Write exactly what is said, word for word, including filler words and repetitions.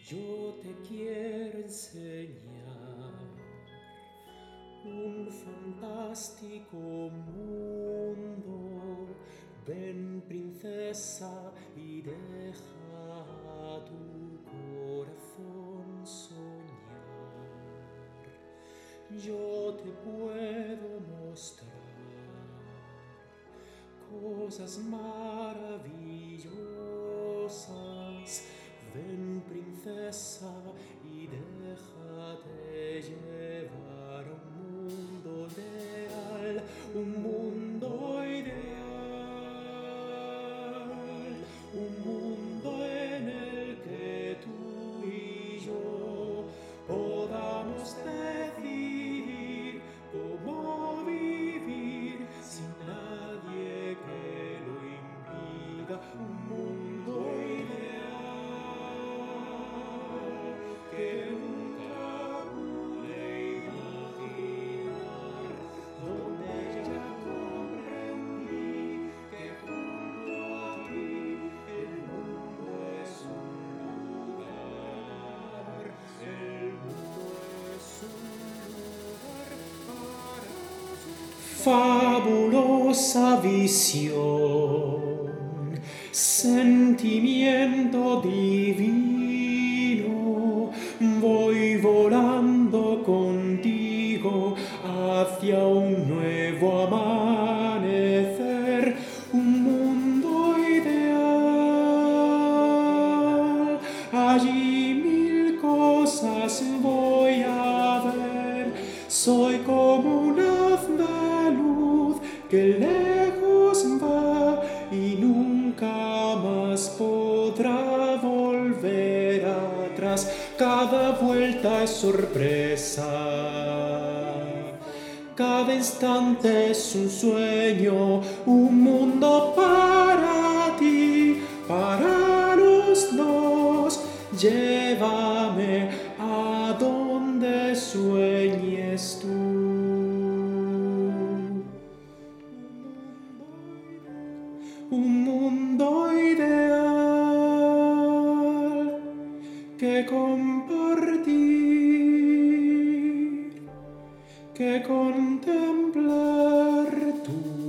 Yo te quiero enseñar un fantástico mundo. Ven, princesa, y deja a tu corazón soñar. Yo te puedo mostrar cosas maravillosas. Ven, princesa, y déjate llevar a un mundo ideal, un mundo ideal, un mundo en el que tú y yo podamos decidir cómo vivir sin nadie que lo impida, un mundo ideal que nunca pude imaginar, donde ya comprendí que junto a ti el mundo es un lugar, el mundo es un lugar para ti. Fabulosa visión, sentimiento divino, voy volando contigo hacia un nuevo amanecer, un mundo ideal. Allí mil cosas voy a ver, soy como un haz de luz que lejos va y nunca más podrá volver atrás. Cada vuelta es sorpresa, cada instante es un sueño, un mundo para ti, para los dos. Llévame a donde sueñes tú. Un mundo ideal que compartir, que contemplar tú.